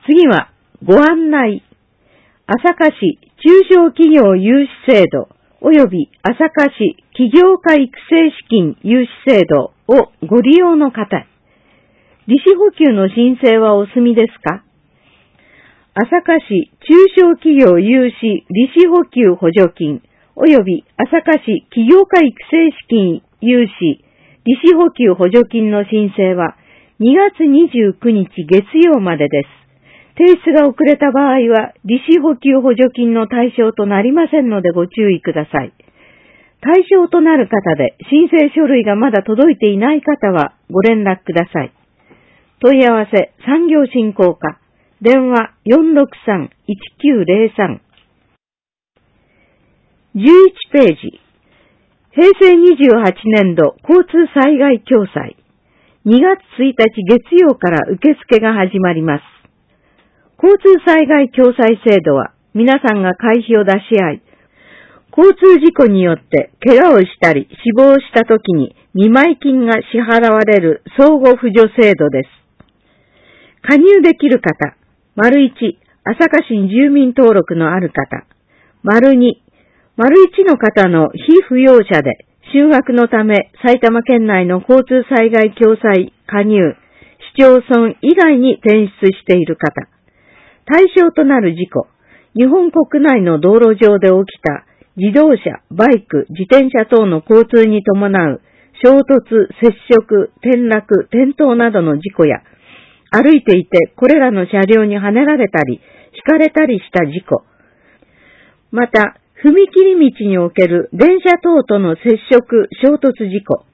次は、ご案内。朝霞市中小企業融資制度及び朝霞市起業家育成資金融資制度をご利用の方。利子補給の申請はお済みですか？朝霞市中小企業融資利子補給補助金及び朝霞市起業家育成資金融資利子補給補助金の申請は2月29日月曜までです。提出が遅れた場合は利子補給補助金の対象となりませんのでご注意ください。対象となる方で申請書類がまだ届いていない方はご連絡ください。問い合わせ産業振興課電話 463-1903 11ページ平成28年度交通災害共済2月1日月曜から受付が始まります。交通災害共済制度は皆さんが会費を出し合い、交通事故によって怪我をしたり死亡したときに見舞金が支払われる相互扶助制度です。加入できる方、①朝霞市に住民登録のある方、②の方の被扶養者で就学のため埼玉県内の交通災害共済加入、市町村以外に転出している方、対象となる事故、日本国内の道路上で起きた自動車、バイク、自転車等の交通に伴う衝突、接触、転落、転倒などの事故や、歩いていてこれらの車両にはねられたり、ひかれたりした事故、また、踏切道における電車等との接触、衝突事故、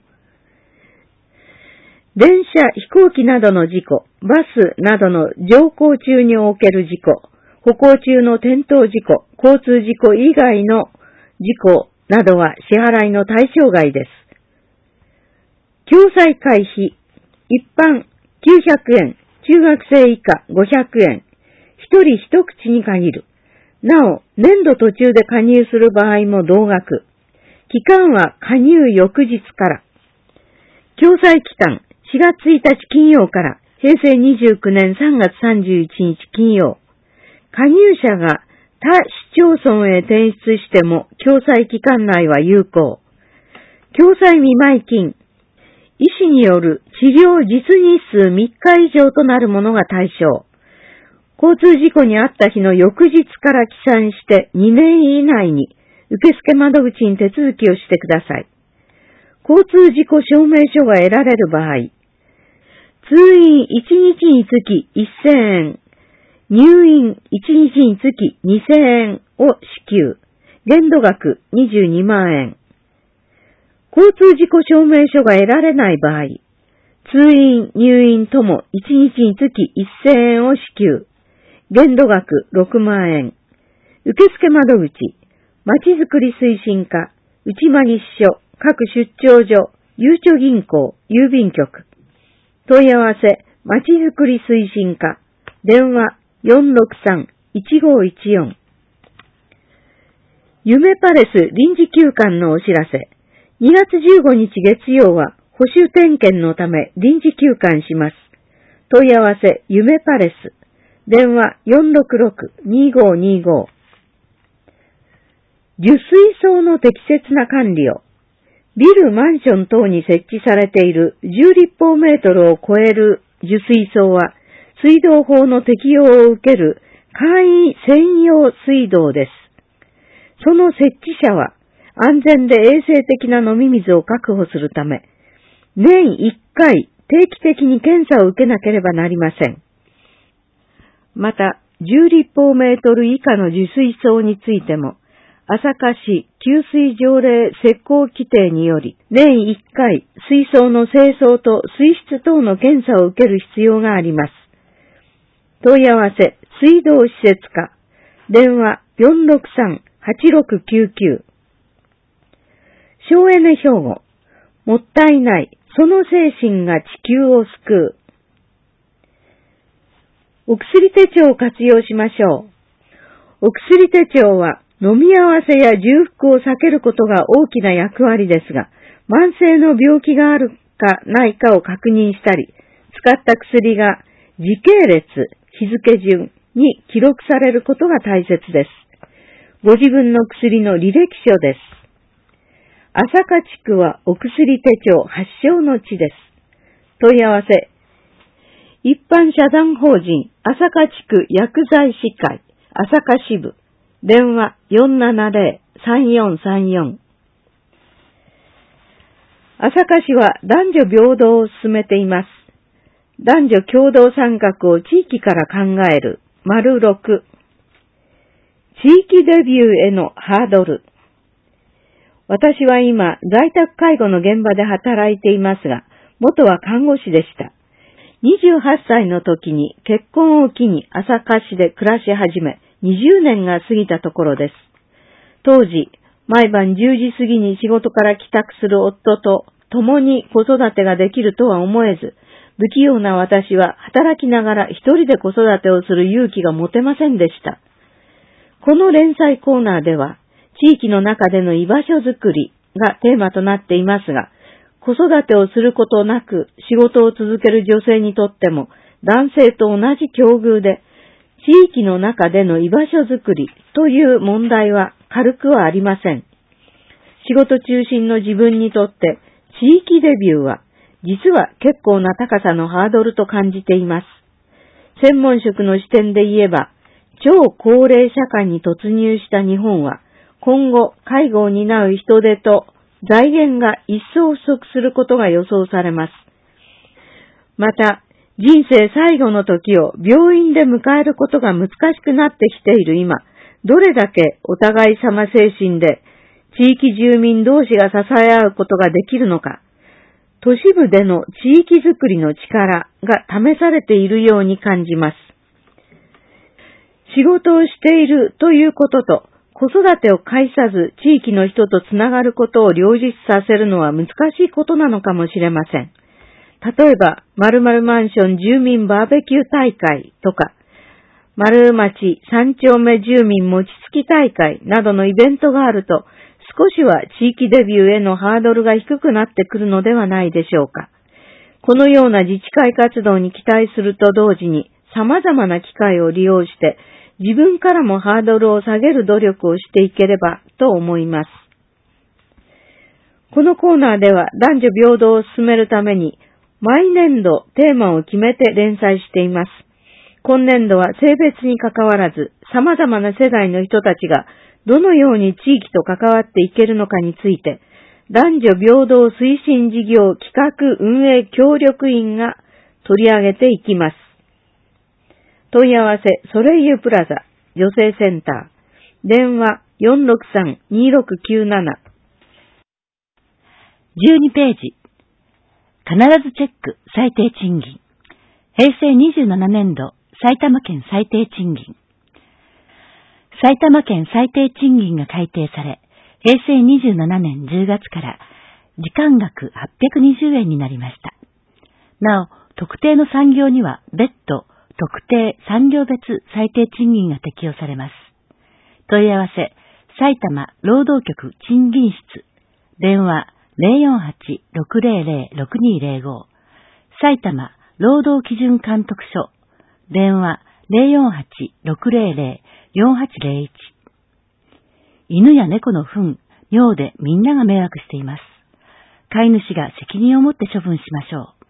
電車、飛行機などの事故、バスなどの乗降中における事故、歩行中の転倒事故、交通事故以外の事故などは支払いの対象外です。共済会費、一般900円、中学生以下500円、一人一口に限る。なお、年度途中で加入する場合も同額。期間は加入翌日から。共済期間、4月1日金曜から平成29年3月31日金曜。加入者が他市町村へ転出しても共済期間内は有効。共済見舞金。医師による治療実日数3日以上となるものが対象。交通事故に遭った日の翌日から起算して2年以内に受付窓口に手続きをしてください。交通事故証明書が得られる場合、通院1日につき1000円、入院1日につき2000円を支給、限度額22万円。交通事故証明書が得られない場合、通院、入院とも1日につき1000円を支給、限度額6万円。受付窓口、まちづくり推進課、内間西署、各出張所、ゆうちょ銀行、郵便局。問い合わせ、まちづくり推進課、電話 463-1514。夢パレス臨時休館のお知らせ。2月15日月曜は補修点検のため臨時休館します。問い合わせ、夢パレス。電話 466-2525。受水槽の適切な管理を。ビル、マンション等に設置されている10立方メートルを超える受水槽は、水道法の適用を受ける簡易専用水道です。その設置者は、安全で衛生的な飲み水を確保するため、年1回定期的に検査を受けなければなりません。また、10立方メートル以下の受水槽についても、朝霞市給水条例施行規定により、年1回水槽の清掃と水質等の検査を受ける必要があります。問い合わせ、水道施設課、電話 463-8699。省エネ兵庫、もったいない、その精神が地球を救う。お薬手帳を活用しましょう。お薬手帳は飲み合わせや重複を避けることが大きな役割ですが、慢性の病気があるかないかを確認したり、使った薬が時系列、日日付順に記録されることが大切です。ご自分の薬の履歴書です。朝霞地区はお薬手帳発祥の地です。問い合わせ。一般社団法人朝霞地区薬剤師会朝霞支部電話 470-3434。 朝霞市は男女平等を進めています。男女共同参画を地域から考える。丸6。地域デビューへのハードル。私は今、在宅介護の現場で働いていますが、元は看護師でした。28歳の時に結婚を機に朝霞市で暮らし始め、20年が過ぎたところです。当時、毎晩10時過ぎに仕事から帰宅する夫と共に子育てができるとは思えず、不器用な私は働きながら一人で子育てをする勇気が持てませんでした。この連載コーナーでは、地域の中での居場所づくりがテーマとなっていますが、子育てをすることなく仕事を続ける女性にとっても男性と同じ境遇で、地域の中での居場所づくりという問題は軽くはありません。仕事中心の自分にとって地域デビューは実は結構な高さのハードルと感じています。専門職の視点で言えば、超高齢社会に突入した日本は今後介護を担う人手と財源が一層不足することが予想されます。また、人生最後の時を病院で迎えることが難しくなってきている今、どれだけお互い様精神で地域住民同士が支え合うことができるのか、都市部での地域づくりの力が試されているように感じます。仕事をしているということと、子育てを介さず地域の人とつながることを両立させるのは難しいことなのかもしれません。例えば、〇〇マンション住民バーベキュー大会とか、〇町3丁目住民餅つき大会などのイベントがあると、少しは地域デビューへのハードルが低くなってくるのではないでしょうか。このような自治会活動に期待すると同時に、様々な機会を利用して、自分からもハードルを下げる努力をしていければと思います。このコーナーでは男女平等を進めるために毎年度テーマを決めて連載しています。今年度は性別に関わらず様々な世代の人たちがどのように地域と関わっていけるのかについて男女平等推進事業企画運営協力員が取り上げていきます。問い合わせ、ソレイユプラザ、女性センター、電話 463-2697。 12ページ。必ずチェック最低賃金。平成27年度埼玉県最低賃金。埼玉県最低賃金が改定され、平成27年10月から時間額820円になりました。なお、特定の産業には別途、特定産業別最低賃金が適用されます。問い合わせ、埼玉労働局賃金室、電話 048-600-6205、埼玉労働基準監督署、電話 048-600-4801。犬や猫の糞、尿でみんなが迷惑しています。飼い主が責任を持って処分しましょう。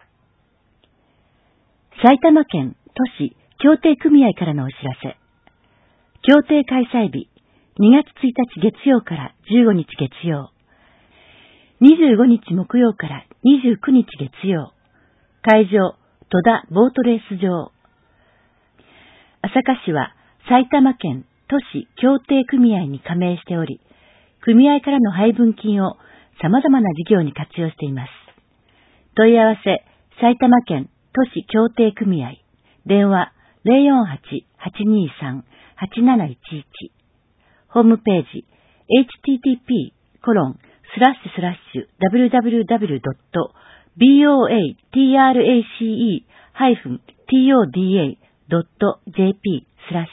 埼玉県都市協定組合からのお知らせ。協定開催日、2月1日月曜から15日月曜。25日木曜から29日月曜。会場、戸田ボートレース場。朝霞市は埼玉県都市協定組合に加盟しており、組合からの配分金を様々な事業に活用しています。問い合わせ、埼玉県都市協定組合。電話 048-823-8711。ホームページ http://www.botrace-toda.jp/。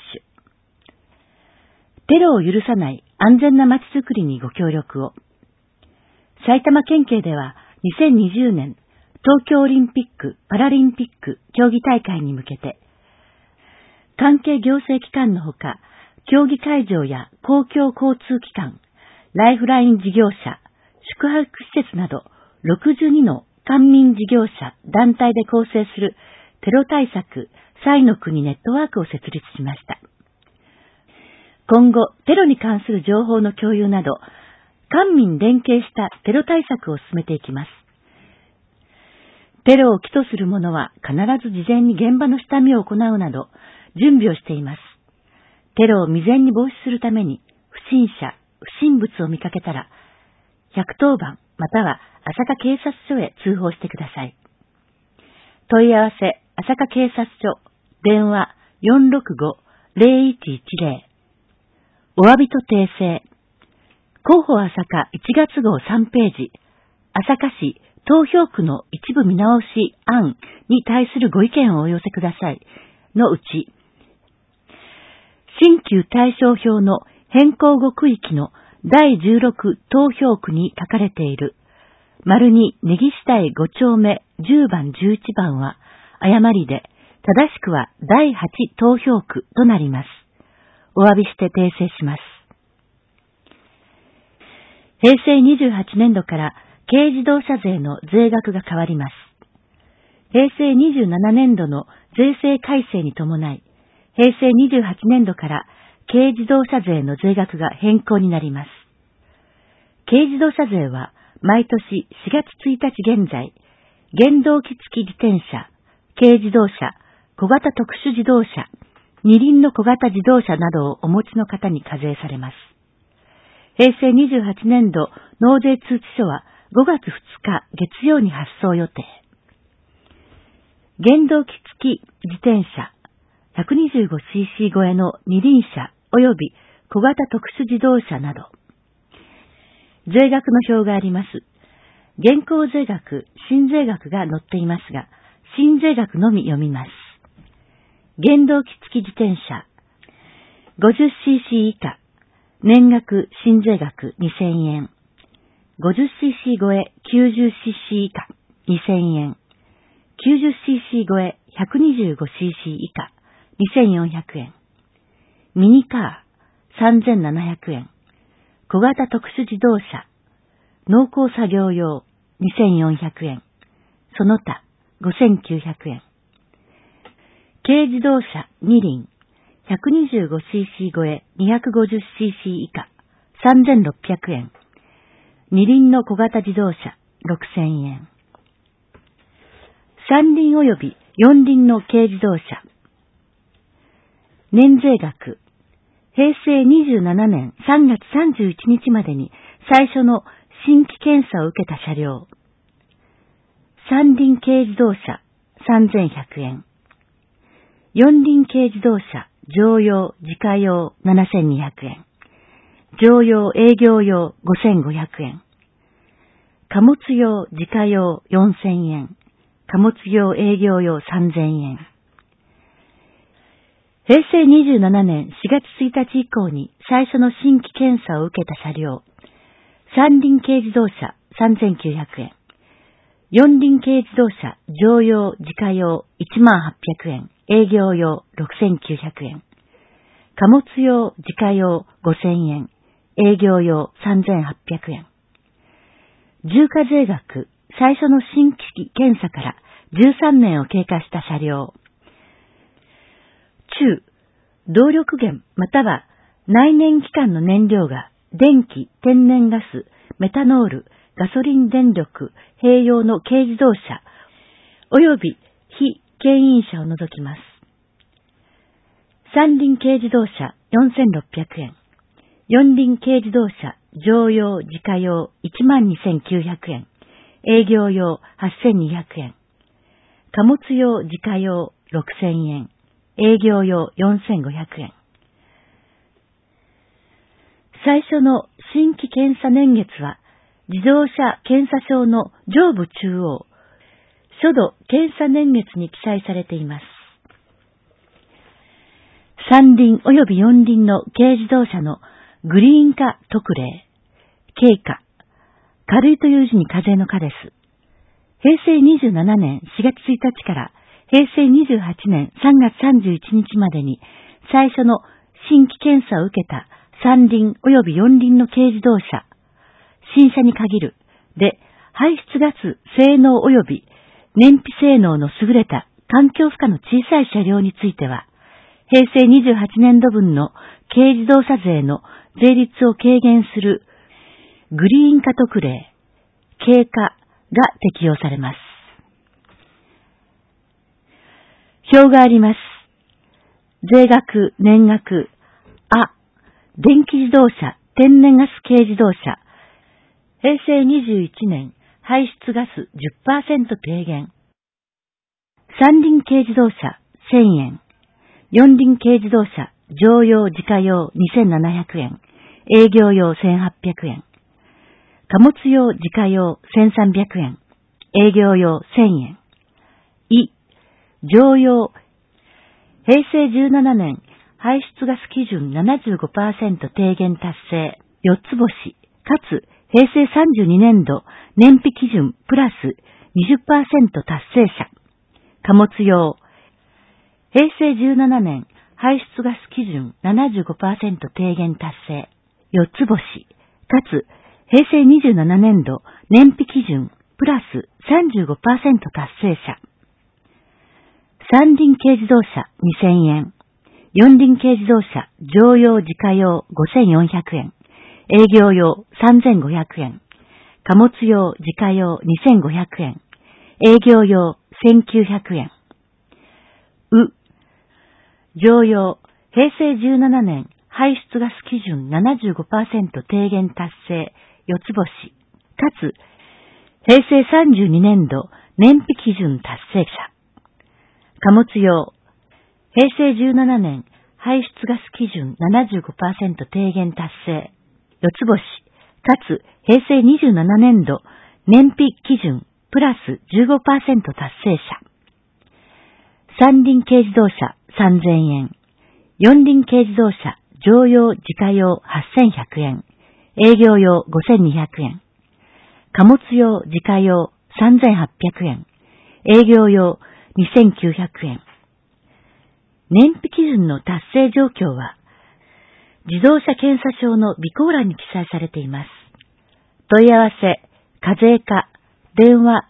テロを許さない安全な街づくりにご協力を。埼玉県警では2020年東京オリンピック・パラリンピック競技大会に向けて関係行政機関のほか、競技会場や公共交通機関、ライフライン事業者、宿泊施設など62の官民事業者、団体で構成するテロ対策彩の国ネットワークを設立しました。今後、テロに関する情報の共有など、官民連携したテロ対策を進めていきます。テロを起訴する者は必ず事前に現場の下見を行うなど、準備をしています。テロを未然に防止するために、不審者、不審物を見かけたら、110番または朝霞警察署へ通報してください。問い合わせ、朝霞警察署、電話465-0110。お詫びと訂正。広報朝霞1月号3ページ、朝霞市投票区の一部見直し案に対するご意見をお寄せくださいのうち、新旧対象票の変更後区域の第16投票区に書かれている、丸に根岸台5丁目10番11番は、誤りで、正しくは第8投票区となります。お詫びして訂正します。平成28年度から軽自動車税の税額が変わります。平成27年度の税制改正に伴い、平成28年度から軽自動車税の税額が変更になります。軽自動車税は毎年4月1日現在、原動機付き自転車、軽自動車、小型特殊自動車、二輪の小型自動車などをお持ちの方に課税されます。平成28年度納税通知書は5月2日月曜に発送予定。原動機付き自転車、125cc 超えの二輪車及び小型特殊自動車など。税額の表があります。現行税額、新税額が載っていますが、新税額のみ読みます。原動機付き自転車、50cc 以下、年額新税額2000円。50cc 超え 90cc 以下2000円。90cc 超え 125cc 以下2400円。ミニカー3700円。小型特殊自動車、農耕作業用2400円。その他5900円。軽自動車二輪 125cc 超え 250cc 以下3600円。二輪の小型自動車6000円。三輪及び四輪の軽自動車。年税額。平成27年3月31日までに最初の新規検査を受けた車両。三輪軽自動車3100円。四輪軽自動車乗用自家用7200円。乗用営業用5500円。貨物用自家用4000円。貨物用営業用3000円。平成27年4月1日以降に最初の新規検査を受けた車両。三輪軽自動車3900円。四輪軽自動車乗用自家用10800円。営業用6900円。貨物用自家用5000円。営業用3800円。重価税額、最初の新規検査から13年を経過した車両。中、動力源または内燃機関の燃料が電気、天然ガス、メタノール、ガソリン電力、併用の軽自動車、及び非牽引車を除きます。三輪軽自動車4600円。四輪軽自動車乗用自家用12900円。営業用8200円。貨物用自家用6000円。営業用4500円。最初の新規検査年月は、自動車検査証の上部中央、初度検査年月に記載されています。三輪及び四輪の軽自動車のグリーン化特例、軽化、軽いという字に課税の課です。平成27年4月1日から平成28年3月31日までに最初の新規検査を受けた三輪及び四輪の軽自動車、新車に限るで排出ガス性能及び燃費性能の優れた環境負荷の小さい車両については、平成28年度分の軽自動車税の税率を軽減するグリーン化特例、軽化が適用されます。表があります。税額、年額、電気自動車、天然ガス軽自動車、平成21年排出ガス 10% 低減。三輪軽自動車1000円。四輪軽自動車乗用自家用2700円。営業用1800円。貨物用自家用1300円。営業用1000円。乗用。平成17年排出ガス基準 75% 低減達成4つ星、かつ平成32年度燃費基準プラス 20% 達成者。貨物用。平成17年排出ガス基準 75% 低減達成4つ星、かつ平成27年度燃費基準プラス 35% 達成者。三輪軽自動車2000円。四輪軽自動車乗用自家用5400円。営業用3500円。貨物用自家用2500円。営業用1900円。乗用。平成17年排出ガス基準 75% 低減達成4つ星。かつ平成32年度燃費基準達成者。貨物用。平成17年排出ガス基準 75% 低減達成4つ星、かつ平成27年度燃費基準プラス 15% 達成者。三輪軽自動車3000円。四輪軽自動車乗用自家用8100円。営業用5200円。貨物用自家用3800円。営業用2900円。燃費基準の達成状況は、自動車検査証の備考欄に記載されています。問い合わせ、課税課、電話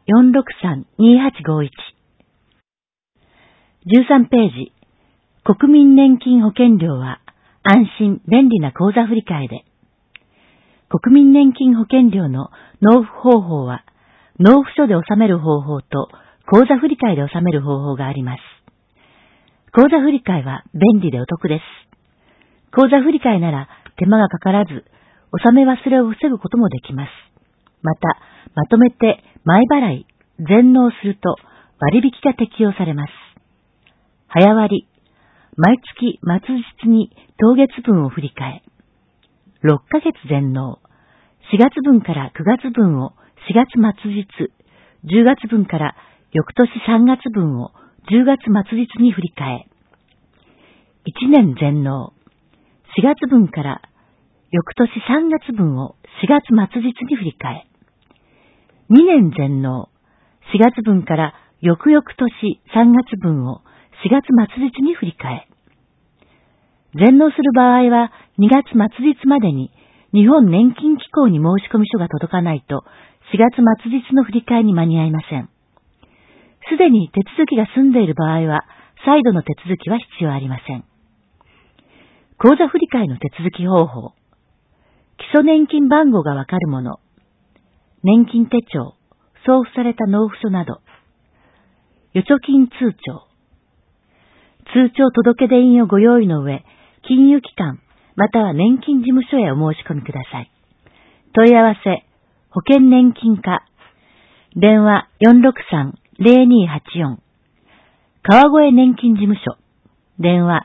463-2851。13ページ、国民年金保険料は安心便利な口座振替で。国民年金保険料の納付方法は、納付書で納める方法と口座振替で納める方法があります。口座振替は便利でお得です。口座振替なら手間がかからず、納め忘れを防ぐこともできます。また、まとめて前払い、全納すると割引が適用されます。早割、毎月末日に当月分を振り替え、6ヶ月全納、4月分から9月分を4月末日、10月分から翌年3月分を10月末日に振り替え、1年全納、4月分から翌年3月分を4月末日に振り替え、2年全納、4月分から翌々年3月分を4月末日に振り替え、全納する場合は2月末日までに日本年金機構に申込書が届かないと4月末日の振り替えに間に合いません。すでに手続きが済んでいる場合は再度の手続きは必要ありません。口座振替の手続き方法。基礎年金番号がわかるもの。年金手帳、送付された納付書など。預貯金通帳。通帳届出印をご用意の上、金融機関、または年金事務所へお申し込みください。問い合わせ、保険年金課。電話463-0284。川越年金事務所。電話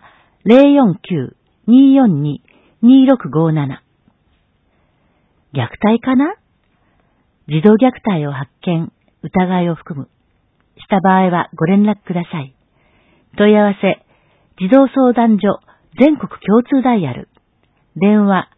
049-242-2657。虐待かな？児童虐待を発見、疑いを含む。した場合はご連絡ください。問い合わせ、児童相談所全国共通ダイヤル。電話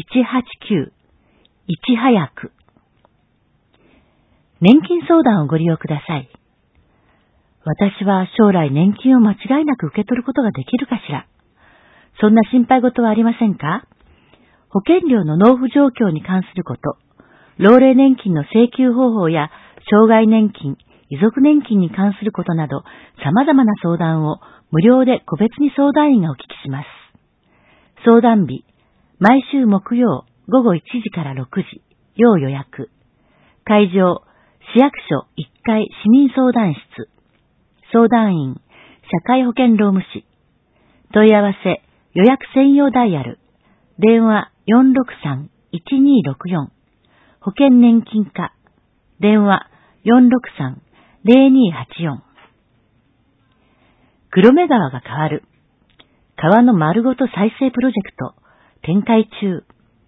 189-1早く。年金相談をご利用ください。 私は将来年金を間違いなく受け取ることができるかしら。そんな心配事はありませんか？保険料の納付状況に関すること、老齢年金の請求方法や障害年金、遺族年金に関することなど様々な相談を無料で個別に相談員がお聞きします。相談日、毎週木曜午後1時から6時、要予約。会場、市役所1階市民相談室。相談員、社会保険労務士。問い合わせ、予約専用ダイヤル。電話463-1264。保険年金課。電話463-0284。黒目川が変わる。川の丸ごと再生プロジェクト。展開中。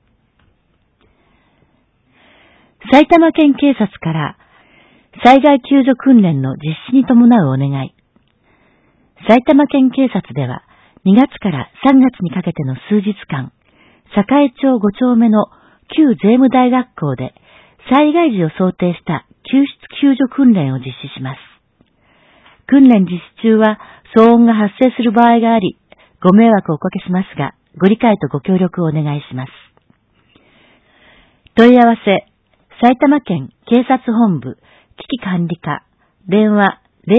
埼玉県警察から災害救助訓練の実施に伴うお願い。埼玉県警察では2月から3月にかけての数日間、栄町5丁目の旧税務大学校で災害時を想定した救出救助訓練を実施します。訓練実施中は騒音が発生する場合があり、ご迷惑をおかけしますが、ご理解とご協力をお願いします。問い合わせ、埼玉県警察本部危機管理課、電話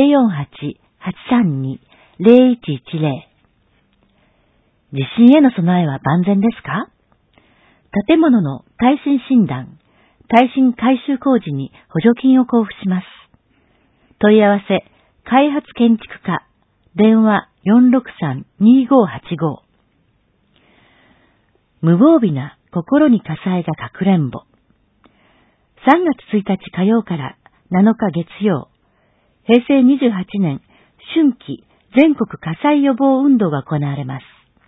048-832-0110。地震への備えは万全ですか？建物の耐震診断、耐震改修工事に補助金を交付します。問い合わせ、開発建築課、電話463-2585。無防備な心に火災がかくれんぼ。3月1日火曜から7日月曜、平成28年春季全国火災予防運動が行われます。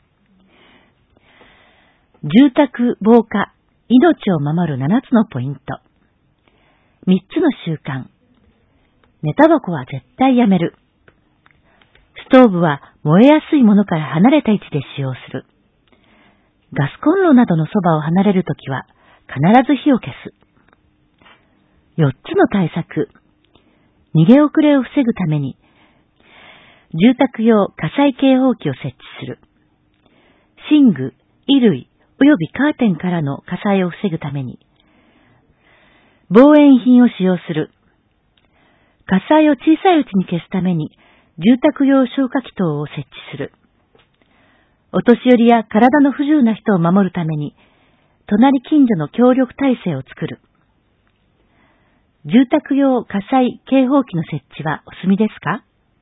住宅防火、命を守る7つのポイント。3つの習慣。寝タバコは絶対やめる。ストーブは燃えやすいものから離れた位置で使用する。ガスコンロなどのそばを離れるときは必ず火を消す。4つの対策。逃げ遅れを防ぐために、住宅用火災警報器を設置する。寝具、衣類、およびカーテンからの火災を防ぐために、防煙品を使用する。火災を小さいうちに消すために、住宅用消火器等を設置する。お年寄りや体の不自由な人を守るために、隣近所の協力体制を作る。住宅用火災警報器の設置はお済みですか？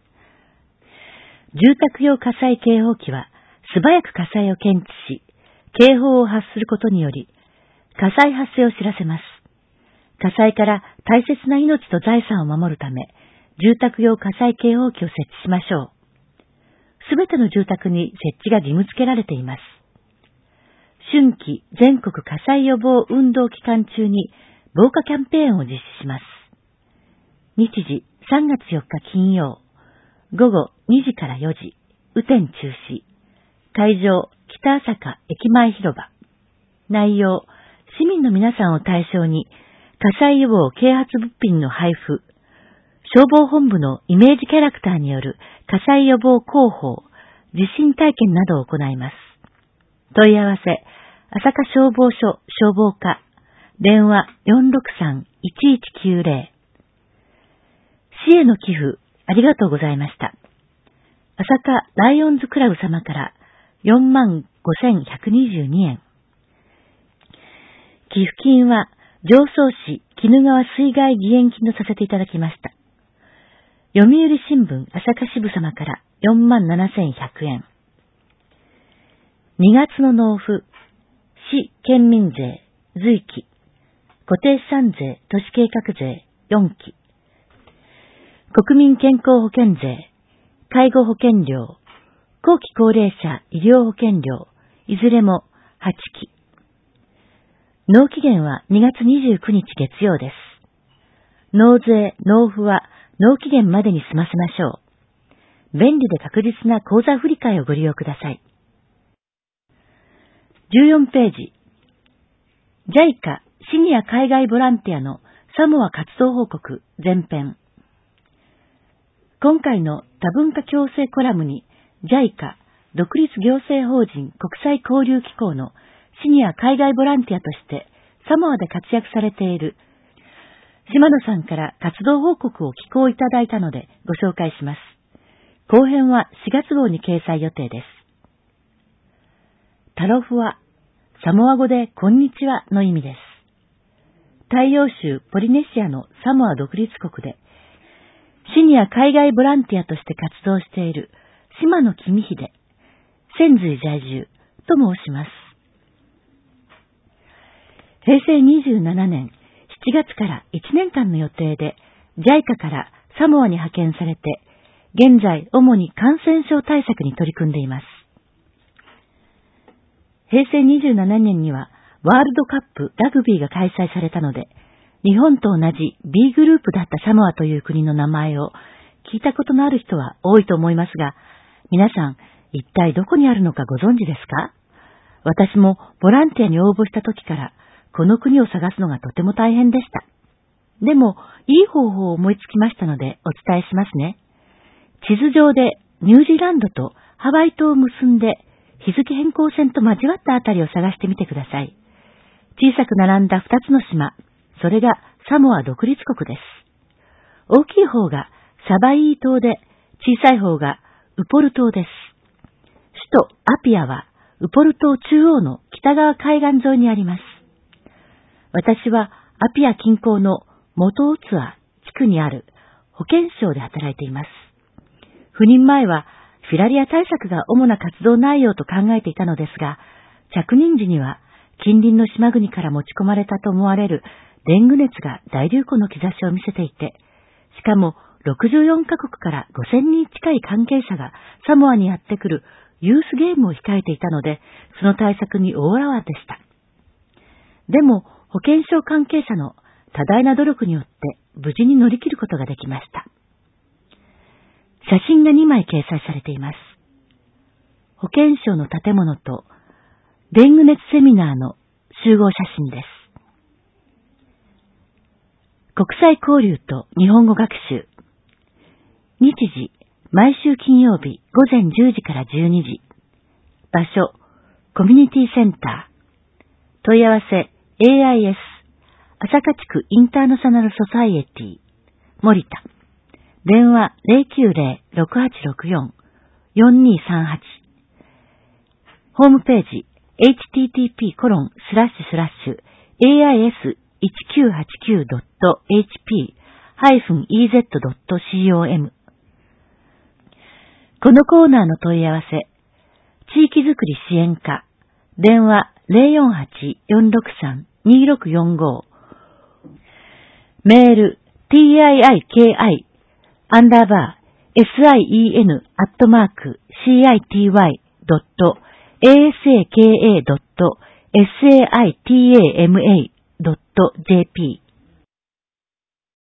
住宅用火災警報器は素早く火災を検知し、警報を発することにより、火災発生を知らせます。火災から大切な命と財産を守るため、住宅用火災警報器を設置しましょう。すべての住宅に設置が義務付けられています。春季全国火災予防運動期間中に防火キャンペーンを実施します。日時3月4日金曜、午後2時から4時、雨天中止。会場、北朝霞駅前広場。内容、市民の皆さんを対象に、火災予防啓発物品の配布、消防本部のイメージキャラクターによる火災予防広報、地震体験などを行います。問い合わせ、朝霞消防署消防課、電話463-1190。市への寄付、ありがとうございました。朝霞ライオンズクラブ様から45,122円。寄付金は常総市鬼怒川水害義援金とさせていただきました。読売新聞朝霞支部様から47,100円。2月の納付、市県民税、随記、固定資産税、都市計画税4期、国民健康保険税、介護保険料、後期高齢者医療保険料、いずれも8期。納期限は2月29日月曜です。納税、納付は納期限までに済ませましょう。便利で確実な口座振替をご利用ください。14ページ。JICA シニア海外ボランティアのサモア活動報告前編。 今回の多文化共生コラムに JICA 独立行政法人国際交流機構のシニア海外ボランティアとしてサモアで活躍されている島野さんから活動報告を寄稿いただいたのでご紹介します。後編は4月号に掲載予定です。タロフはサモア語でこんにちはの意味です。太陽州ポリネシアのサモア独立国でシニア海外ボランティアとして活動している島野公秀、仙髄在住と申します。平成27年7月から1年間の予定で JICA からサモアに派遣されて、現在主に感染症対策に取り組んでいます。平成27年にはワールドカップラグビーが開催されたので、日本と同じ B グループだったサモアという国の名前を聞いたことのある人は多いと思いますが、皆さん一体どこにあるのかご存知ですか？私もボランティアに応募した時からこの国を探すのがとても大変でした。でもいい方法を思いつきましたのでお伝えしますね。地図上でニュージーランドとハワイ島を結んで日付変更線と交わったあたりを探してみてください。小さく並んだ2つの島、それがサモア独立国です。大きい方がサバイー島で、小さい方がウポル島です。首都アピアはウポル島中央の北側海岸沿いにあります。私はアピア近郊のモトウツア地区にある保健省で働いています。赴任前はフィラリア対策が主な活動内容と考えていたのですが、着任時には近隣の島国から持ち込まれたと思われるデング熱が大流行の兆しを見せていて、しかも64カ国から5000人近い関係者がサモアにやってくるユースゲームを控えていたので、その対策に大慌てした。でも保健省関係者の多大な努力によって無事に乗り切ることができました。写真が2枚掲載されています。保健省の建物とデング熱セミナーの集合写真です。国際交流と日本語学習。日時、毎週金曜日午前10時から12時。場所、コミュニティセンター。問い合わせ、AIS、朝霞地区インターナショナルソサイエティ、森田。電話 090-6864-4238。ホームページ、http://ais1989.hp-ez.com。このコーナーの問い合わせ、地域づくり支援課、電話 048-463-2645。メール TIIKI_CITY.asaka.saitama.jp